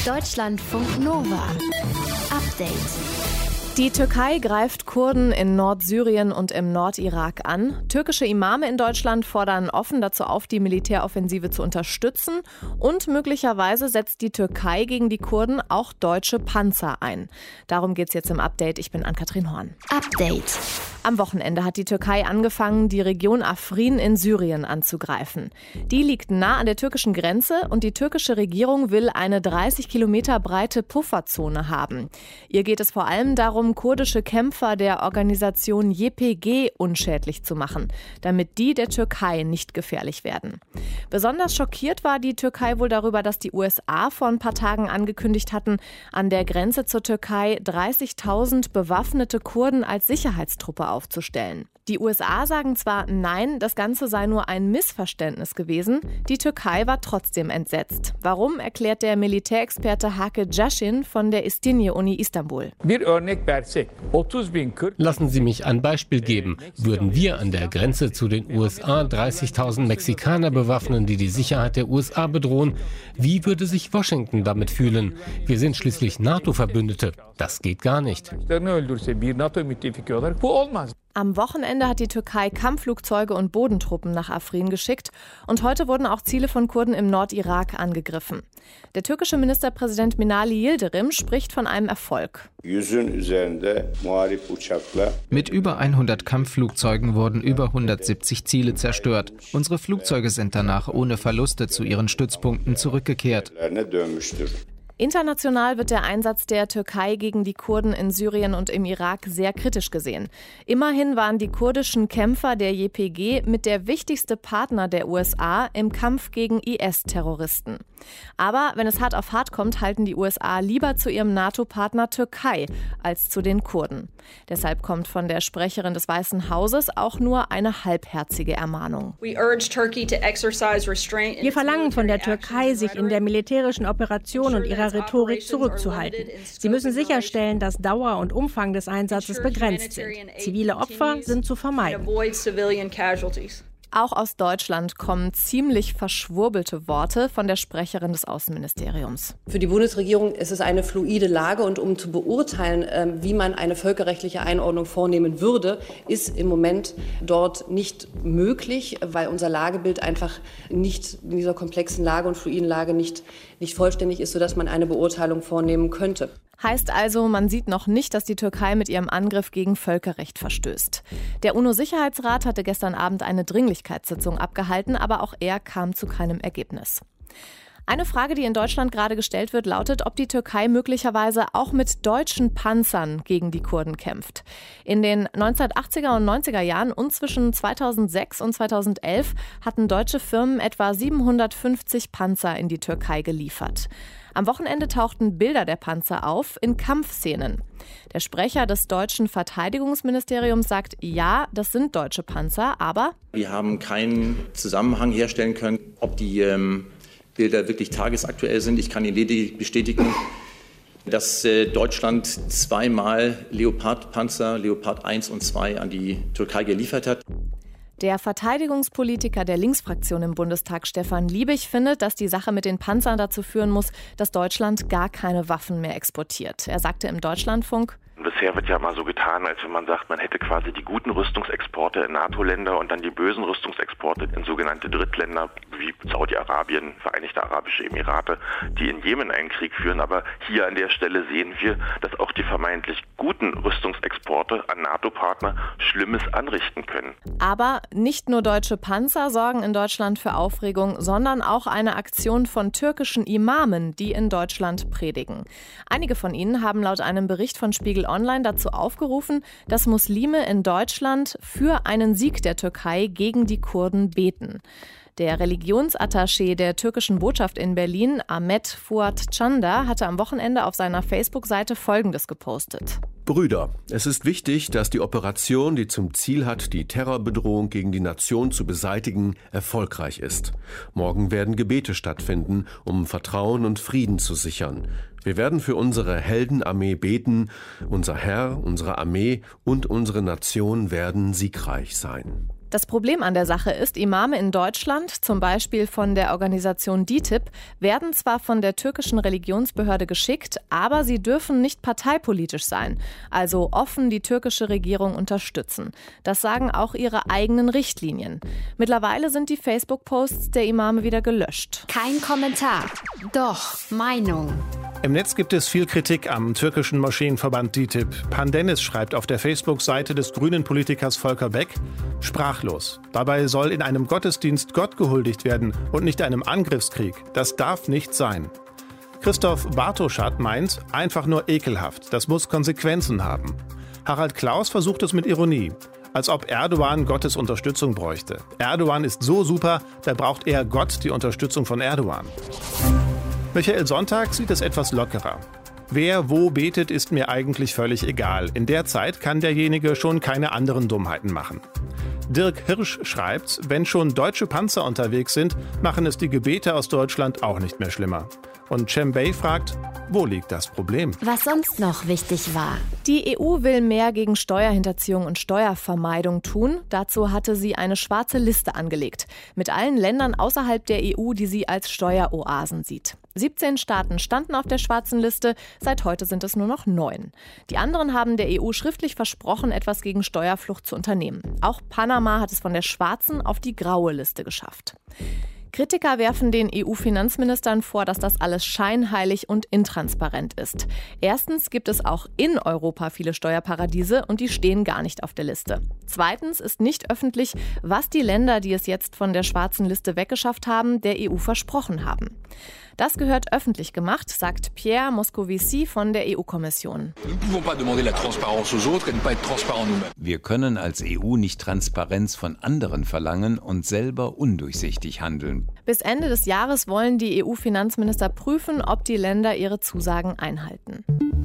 Deutschlandfunk Nova. Update. Die Türkei greift Kurden in Nordsyrien und im Nordirak an. Türkische Imame in Deutschland fordern offen dazu auf, die Militäroffensive zu unterstützen. Und möglicherweise setzt die Türkei gegen die Kurden auch deutsche Panzer ein. Darum geht's jetzt im Update. Ich bin Ann-Kathrin Horn. Update. Am Wochenende hat die Türkei angefangen, die Region Afrin in Syrien anzugreifen. Die liegt nah an der türkischen Grenze und die türkische Regierung will eine 30 Kilometer breite Pufferzone haben. Ihr geht es vor allem darum, kurdische Kämpfer der Organisation YPG unschädlich zu machen, damit die der Türkei nicht gefährlich werden. Besonders schockiert war die Türkei wohl darüber, dass die USA vor ein paar Tagen angekündigt hatten, an der Grenze zur Türkei 30.000 bewaffnete Kurden als Sicherheitstruppe aufzustellen. Die USA sagen zwar, nein, das Ganze sei nur ein Missverständnis gewesen, die Türkei war trotzdem entsetzt. Warum, erklärt der Militärexperte Hake Jashin von der İstinye-Uni Istanbul. Lassen Sie mich ein Beispiel geben. Würden wir an der Grenze zu den USA 30.000 Mexikaner bewaffnen, die die Sicherheit der USA bedrohen, wie würde sich Washington damit fühlen? Wir sind schließlich NATO-Verbündete. Das geht gar nicht. Am Wochenende hat die Türkei Kampfflugzeuge und Bodentruppen nach Afrin geschickt und heute wurden auch Ziele von Kurden im Nordirak angegriffen. Der türkische Ministerpräsident Binali Yildirim spricht von einem Erfolg. Mit über 100 Kampfflugzeugen wurden über 170 Ziele zerstört. Unsere Flugzeuge sind danach ohne Verluste zu ihren Stützpunkten zurückgekehrt. International wird der Einsatz der Türkei gegen die Kurden in Syrien und im Irak sehr kritisch gesehen. Immerhin waren die kurdischen Kämpfer der YPG mit der wichtigste Partner der USA im Kampf gegen IS-Terroristen. Aber wenn es hart auf hart kommt, halten die USA lieber zu ihrem NATO-Partner Türkei als zu den Kurden. Deshalb kommt von der Sprecherin des Weißen Hauses auch nur eine halbherzige Ermahnung. Wir verlangen von der Türkei, sich in der militärischen Operation und ihrer Rhetorik zurückzuhalten. Sie müssen sicherstellen, dass Dauer und Umfang des Einsatzes begrenzt sind. Zivile Opfer sind zu vermeiden. Auch aus Deutschland kommen ziemlich verschwurbelte Worte von der Sprecherin des Außenministeriums. Für die Bundesregierung ist es eine fluide Lage und um zu beurteilen, wie man eine völkerrechtliche Einordnung vornehmen würde, ist im Moment dort nicht möglich, weil unser Lagebild einfach nicht in dieser komplexen Lage und fluiden Lage nicht vollständig ist, sodass man eine Beurteilung vornehmen könnte. Heißt also, man sieht noch nicht, dass die Türkei mit ihrem Angriff gegen Völkerrecht verstößt. Der UNO-Sicherheitsrat hatte gestern Abend eine Dringlichkeitssitzung abgehalten, aber auch er kam zu keinem Ergebnis. Eine Frage, die in Deutschland gerade gestellt wird, lautet, ob die Türkei möglicherweise auch mit deutschen Panzern gegen die Kurden kämpft. In den 1980er und 90er Jahren und zwischen 2006 und 2011 hatten deutsche Firmen etwa 750 Panzer in die Türkei geliefert. Am Wochenende tauchten Bilder der Panzer auf in Kampfszenen. Der Sprecher des deutschen Verteidigungsministeriums sagt, ja, das sind deutsche Panzer, aber wir haben keinen Zusammenhang herstellen können, ob die Bilder wirklich tagesaktuell sind. Ich kann Ihnen lediglich bestätigen, dass Deutschland zweimal Leopard-Panzer, Leopard 1 und 2 an die Türkei geliefert hat. Der Verteidigungspolitiker der Linksfraktion im Bundestag, Stefan Liebig, findet, dass die Sache mit den Panzern dazu führen muss, dass Deutschland gar keine Waffen mehr exportiert. Er sagte im Deutschlandfunk: Bisher wird ja mal so getan, als wenn man sagt, man hätte quasi die guten Rüstungsexporte in NATO-Länder und dann die bösen Rüstungsexporte in sogenannte Drittländer wie Saudi-Arabien, Vereinigte Arabische Emirate, die in Jemen einen Krieg führen. Aber hier an der Stelle sehen wir, dass auch die vermeintlich guten Rüstungsexporte an NATO-Partner Schlimmes anrichten können. Aber nicht nur deutsche Panzer sorgen in Deutschland für Aufregung, sondern auch eine Aktion von türkischen Imamen, die in Deutschland predigen. Einige von ihnen haben laut einem Bericht von Spiegel Online dazu aufgerufen, dass Muslime in Deutschland für einen Sieg der Türkei gegen die Kurden beten. Der Religionsattaché der türkischen Botschaft in Berlin, Ahmet Fuat Çanda, hatte am Wochenende auf seiner Facebook-Seite Folgendes gepostet. Brüder, es ist wichtig, dass die Operation, die zum Ziel hat, die Terrorbedrohung gegen die Nation zu beseitigen, erfolgreich ist. Morgen werden Gebete stattfinden, um Vertrauen und Frieden zu sichern. Wir werden für unsere Heldenarmee beten. Unser Herr, unsere Armee und unsere Nation werden siegreich sein. Das Problem an der Sache ist, Imame in Deutschland, zum Beispiel von der Organisation DİTİB, werden zwar von der türkischen Religionsbehörde geschickt, aber sie dürfen nicht parteipolitisch sein, also offen die türkische Regierung unterstützen. Das sagen auch ihre eigenen Richtlinien. Mittlerweile sind die Facebook-Posts der Imame wieder gelöscht. Kein Kommentar, doch Meinung. Im Netz gibt es viel Kritik am türkischen Moscheenverband DİTİB. Pandenis schreibt auf der Facebook-Seite des grünen Politikers Volker Beck: sprachlos. Dabei soll in einem Gottesdienst Gott gehuldigt werden und nicht einem Angriffskrieg. Das darf nicht sein. Christoph Bartoschat meint, einfach nur ekelhaft. Das muss Konsequenzen haben. Harald Klaus versucht es mit Ironie. Als ob Erdogan Gottes Unterstützung bräuchte. Erdogan ist so super, da braucht eher Gott die Unterstützung von Erdogan. Michael Sonntag sieht es etwas lockerer. Wer wo betet, ist mir eigentlich völlig egal. In der Zeit kann derjenige schon keine anderen Dummheiten machen. Dirk Hirsch schreibt, wenn schon deutsche Panzer unterwegs sind, machen es die Gebete aus Deutschland auch nicht mehr schlimmer. Und Chembei fragt, wo liegt das Problem? Was sonst noch wichtig war. Die EU will mehr gegen Steuerhinterziehung und Steuervermeidung tun. Dazu hatte sie eine schwarze Liste angelegt. Mit allen Ländern außerhalb der EU, die sie als Steueroasen sieht. 17 Staaten standen auf der schwarzen Liste, seit heute sind es nur noch 9. Die anderen haben der EU schriftlich versprochen, etwas gegen Steuerflucht zu unternehmen. Auch Panama hat es von der schwarzen auf die graue Liste geschafft. Kritiker werfen den EU-Finanzministern vor, dass das alles scheinheilig und intransparent ist. Erstens gibt es auch in Europa viele Steuerparadiese und die stehen gar nicht auf der Liste. Zweitens ist nicht öffentlich, was die Länder, die es jetzt von der schwarzen Liste weggeschafft haben, der EU versprochen haben. Das gehört öffentlich gemacht, sagt Pierre Moscovici von der EU-Kommission. Wir können als EU nicht Transparenz von anderen verlangen und selber undurchsichtig handeln. Bis Ende des Jahres wollen die EU-Finanzminister prüfen, ob die Länder ihre Zusagen einhalten.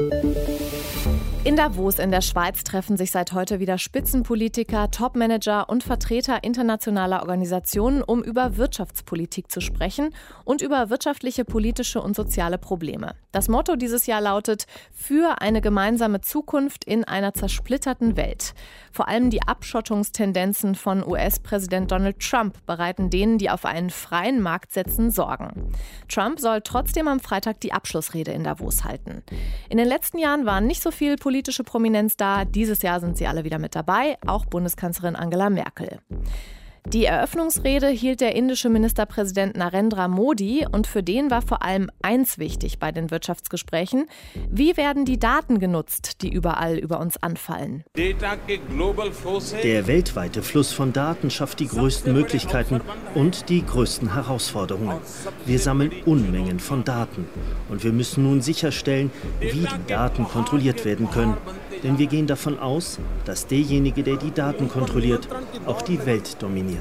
In Davos in der Schweiz treffen sich seit heute wieder Spitzenpolitiker, Topmanager und Vertreter internationaler Organisationen, um über Wirtschaftspolitik zu sprechen und über wirtschaftliche, politische und soziale Probleme. Das Motto dieses Jahr lautet: Für eine gemeinsame Zukunft in einer zersplitterten Welt. Vor allem die Abschottungstendenzen von US-Präsident Donald Trump bereiten denen, die auf einen freien Markt setzen, Sorgen. Trump soll trotzdem am Freitag die Abschlussrede in Davos halten. In den letzten Jahren waren nicht so viel politische Prominenz da. Dieses Jahr sind sie alle wieder mit dabei, auch Bundeskanzlerin Angela Merkel. Die Eröffnungsrede hielt der indische Ministerpräsident Narendra Modi und für den war vor allem eins wichtig bei den Wirtschaftsgesprächen: Wie werden die Daten genutzt, die überall über uns anfallen? Der weltweite Fluss von Daten schafft die größten Möglichkeiten und die größten Herausforderungen. Wir sammeln Unmengen von Daten und wir müssen nun sicherstellen, wie die Daten kontrolliert werden können. Denn wir gehen davon aus, dass derjenige, der die Daten kontrolliert, auch die Welt dominiert.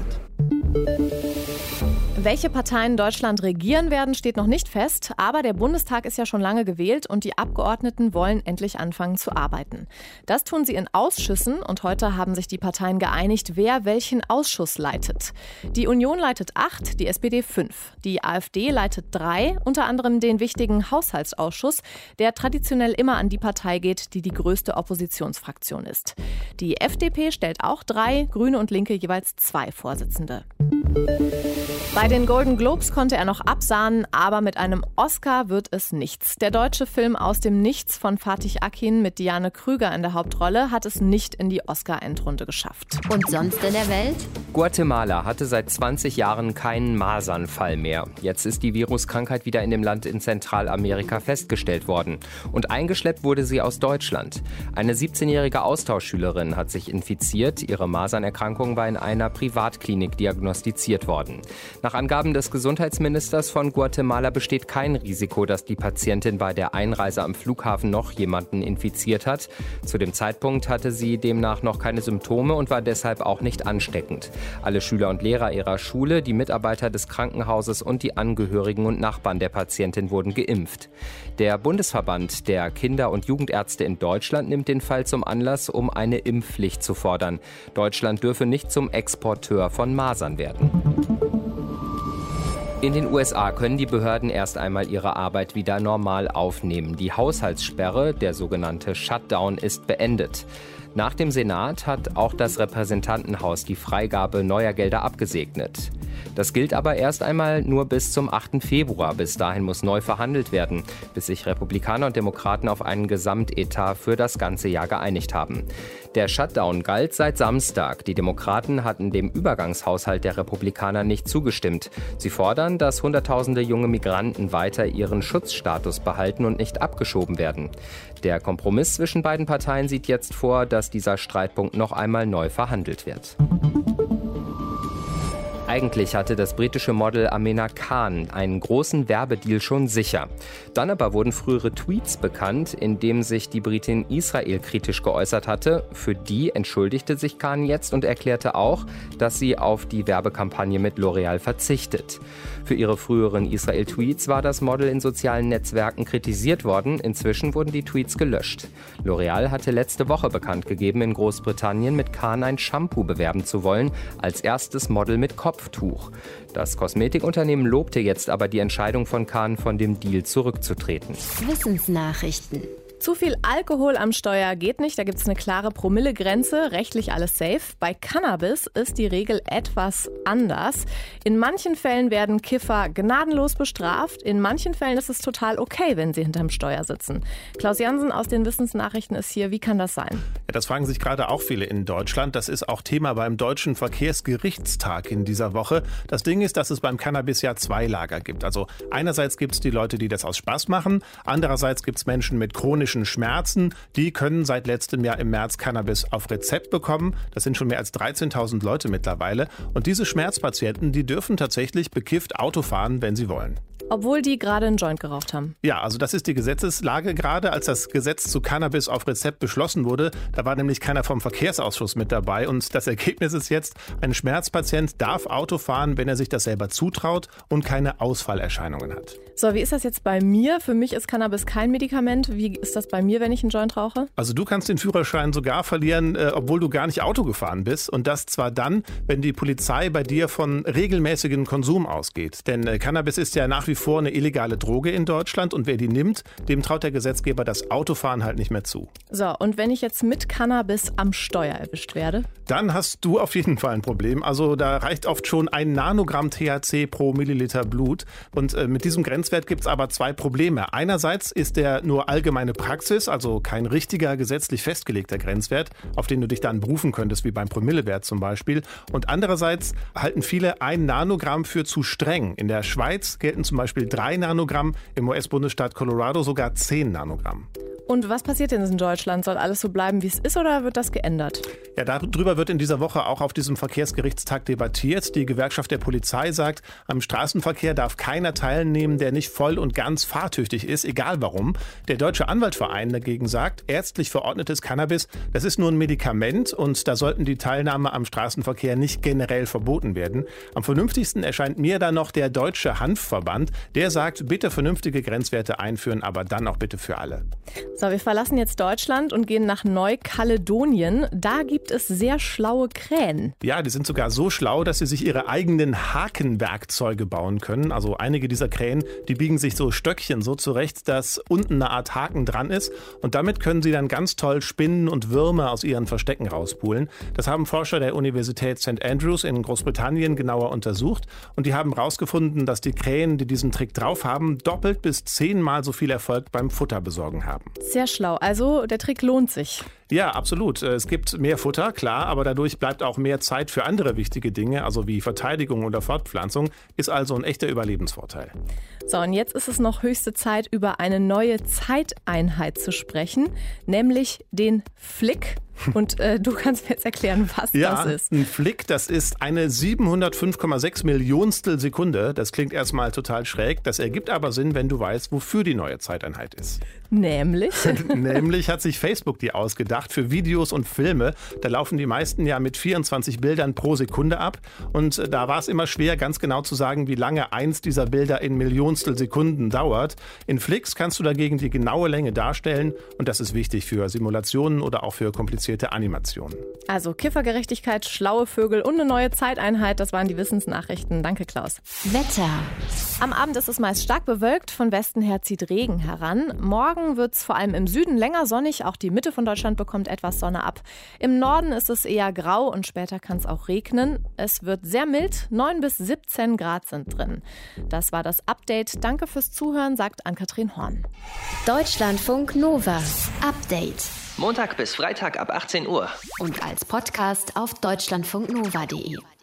Welche Parteien Deutschland regieren werden, steht noch nicht fest. Aber der Bundestag ist ja schon lange gewählt und die Abgeordneten wollen endlich anfangen zu arbeiten. Das tun sie in Ausschüssen und heute haben sich die Parteien geeinigt, wer welchen Ausschuss leitet. Die Union leitet 8, die SPD 5. Die AfD leitet 3, unter anderem den wichtigen Haushaltsausschuss, der traditionell immer an die Partei geht, die die größte Oppositionsfraktion ist. Die FDP stellt auch 3, Grüne und Linke jeweils 2 Vorsitzende. Bei den Golden Globes konnte er noch absahnen, aber mit einem Oscar wird es nichts. Der deutsche Film Aus dem Nichts von Fatih Akin mit Diane Krüger in der Hauptrolle hat es nicht in die Oscar-Endrunde geschafft. Und sonst in der Welt? Guatemala hatte seit 20 Jahren keinen Masernfall mehr. Jetzt ist die Viruskrankheit wieder in dem Land in Zentralamerika festgestellt worden. Und eingeschleppt wurde sie aus Deutschland. Eine 17-jährige Austauschschülerin hat sich infiziert. Ihre Masernerkrankung war in einer Privatklinik diagnostiziert worden. Nach Angaben des Gesundheitsministers von Guatemala besteht kein Risiko, dass die Patientin bei der Einreise am Flughafen noch jemanden infiziert hat. Zu dem Zeitpunkt hatte sie demnach noch keine Symptome und war deshalb auch nicht ansteckend. Alle Schüler und Lehrer ihrer Schule, die Mitarbeiter des Krankenhauses und die Angehörigen und Nachbarn der Patientin wurden geimpft. Der Bundesverband der Kinder- und Jugendärzte in Deutschland nimmt den Fall zum Anlass, um eine Impfpflicht zu fordern. Deutschland dürfe nicht zum Exporteur von Masern werden. In den USA können die Behörden erst einmal ihre Arbeit wieder normal aufnehmen. Die Haushaltssperre, der sogenannte Shutdown, ist beendet. Nach dem Senat hat auch das Repräsentantenhaus die Freigabe neuer Gelder abgesegnet. Das gilt aber erst einmal nur bis zum 8. Februar. Bis dahin muss neu verhandelt werden, bis sich Republikaner und Demokraten auf einen Gesamtetat für das ganze Jahr geeinigt haben. Der Shutdown galt seit Samstag. Die Demokraten hatten dem Übergangshaushalt der Republikaner nicht zugestimmt. Sie fordern, dass Hunderttausende junge Migranten weiter ihren Schutzstatus behalten und nicht abgeschoben werden. Der Kompromiss zwischen beiden Parteien sieht jetzt vor, dass dieser Streitpunkt noch einmal neu verhandelt wird. Eigentlich hatte das britische Model Amena Khan einen großen Werbedeal schon sicher. Dann aber wurden frühere Tweets bekannt, in denen sich die Britin Israel kritisch geäußert hatte. Für die entschuldigte sich Khan jetzt und erklärte auch, dass sie auf die Werbekampagne mit L'Oreal verzichtet. Für ihre früheren Israel-Tweets war das Model in sozialen Netzwerken kritisiert worden. Inzwischen wurden die Tweets gelöscht. L'Oreal hatte letzte Woche bekannt gegeben, in Großbritannien mit Khan ein Shampoo bewerben zu wollen, als erstes Model mit Kopftuch. Das Kosmetikunternehmen lobte jetzt aber die Entscheidung von Khan, von dem Deal zurückzutreten. Wissensnachrichten. Zu viel Alkohol am Steuer geht nicht, da gibt es eine klare Promillegrenze, rechtlich alles safe. Bei Cannabis ist die Regel etwas anders. In manchen Fällen werden Kiffer gnadenlos bestraft, in manchen Fällen ist es total okay, wenn sie hinterm Steuer sitzen. Klaus Jansen aus den Wissensnachrichten ist hier, wie kann das sein? Ja, das fragen sich gerade auch viele in Deutschland. Das ist auch Thema beim Deutschen Verkehrsgerichtstag in dieser Woche. Das Ding ist, dass es beim Cannabis ja zwei Lager gibt. Also einerseits gibt es die Leute, die das aus Spaß machen, andererseits gibt es Menschen mit chronischen Schmerzen, die können seit letztem Jahr im März Cannabis auf Rezept bekommen. Das sind schon mehr als 13.000 Leute mittlerweile. Und diese Schmerzpatienten, die dürfen tatsächlich bekifft Auto fahren, wenn sie wollen. Obwohl die gerade einen Joint geraucht haben. Ja, also das ist die Gesetzeslage gerade. Als das Gesetz zu Cannabis auf Rezept beschlossen wurde, da war nämlich keiner vom Verkehrsausschuss mit dabei. Und das Ergebnis ist jetzt, ein Schmerzpatient darf Auto fahren, wenn er sich das selber zutraut und keine Ausfallerscheinungen hat. So, wie ist das jetzt bei mir? Für mich ist Cannabis kein Medikament. Wie ist das bei mir, wenn ich einen Joint rauche? Also du kannst den Führerschein sogar verlieren, obwohl du gar nicht Auto gefahren bist. Und das zwar dann, wenn die Polizei bei dir von regelmäßigem Konsum ausgeht. Denn Cannabis ist ja nach wie vor eine illegale Droge in Deutschland. Und wer die nimmt, dem traut der Gesetzgeber das Autofahren halt nicht mehr zu. So, und wenn ich jetzt mit Cannabis am Steuer erwischt werde? Dann hast du auf jeden Fall ein Problem. Also da reicht oft schon 1 Nanogramm THC pro Milliliter Blut. Und mit diesem Grenzwert gibt es aber zwei Probleme. Einerseits ist der nur allgemeine Praxis, also kein richtiger gesetzlich festgelegter Grenzwert, auf den du dich dann berufen könntest, wie beim Promillewert zum Beispiel. Und andererseits halten viele 1 Nanogramm für zu streng. In der Schweiz gelten zum Beispiel 3 Nanogramm, im US-Bundesstaat Colorado sogar 10 Nanogramm. Und was passiert denn in Deutschland? Soll alles so bleiben, wie es ist, oder wird das geändert? Ja, darüber wird in dieser Woche auch auf diesem Verkehrsgerichtstag debattiert. Die Gewerkschaft der Polizei sagt, am Straßenverkehr darf keiner teilnehmen, der nicht voll und ganz fahrtüchtig ist, egal warum. Der Deutsche Anwaltverein dagegen sagt, ärztlich verordnetes Cannabis, das ist nur ein Medikament und da sollten die Teilnahme am Straßenverkehr nicht generell verboten werden. Am vernünftigsten erscheint mir da noch der Deutsche Hanfverband. Der sagt, bitte vernünftige Grenzwerte einführen, aber dann auch bitte für alle. So, wir verlassen jetzt Deutschland und gehen nach Neukaledonien. Da gibt es sehr schlaue Krähen. Ja, die sind sogar so schlau, dass sie sich ihre eigenen Hakenwerkzeuge bauen können. Also einige dieser Krähen, die biegen sich so Stöckchen so zurecht, dass unten eine Art Haken dran ist. Und damit können sie dann ganz toll Spinnen und Würmer aus ihren Verstecken rauspulen. Das haben Forscher der Universität St. Andrews in Großbritannien genauer untersucht. Und die haben herausgefunden, dass die Krähen, die diesen Trick drauf haben, doppelt bis 10-mal so viel Erfolg beim Futterbesorgen haben. Sehr schlau. Also der Trick lohnt sich. Ja, absolut. Es gibt mehr Futter, klar, aber dadurch bleibt auch mehr Zeit für andere wichtige Dinge, also wie Verteidigung oder Fortpflanzung, ist also ein echter Überlebensvorteil. So, und jetzt ist es noch höchste Zeit, über eine neue Zeiteinheit zu sprechen, nämlich den Flick. Und du kannst mir jetzt erklären, was das ist. Ein Flick, das ist eine 705,6 Millionstel Sekunde. Das klingt erstmal total schräg. Das ergibt aber Sinn, wenn du weißt, wofür die neue Zeiteinheit ist. Nämlich? Nämlich hat sich Facebook die ausgedacht für Videos und Filme. Da laufen die meisten ja mit 24 Bildern pro Sekunde ab. Und da war es immer schwer, ganz genau zu sagen, wie lange eins dieser Bilder in Millionstel Sekunden dauert. In Flicks kannst du dagegen die genaue Länge darstellen. Und das ist wichtig für Simulationen oder auch für komplizierte produzierte Animation. Also Kiffergerechtigkeit, schlaue Vögel und eine neue Zeiteinheit, das waren die Wissensnachrichten. Danke, Klaus. Wetter. Am Abend ist es meist stark bewölkt, von Westen her zieht Regen heran. Morgen wird es vor allem im Süden länger sonnig, auch die Mitte von Deutschland bekommt etwas Sonne ab. Im Norden ist es eher grau und später kann es auch regnen. Es wird sehr mild, 9 bis 17 Grad sind drin. Das war das Update. Danke fürs Zuhören, sagt Ann-Kathrin Horn. Deutschlandfunk Nova. Update. Montag bis Freitag ab 18 Uhr. Und als Podcast auf deutschlandfunknova.de.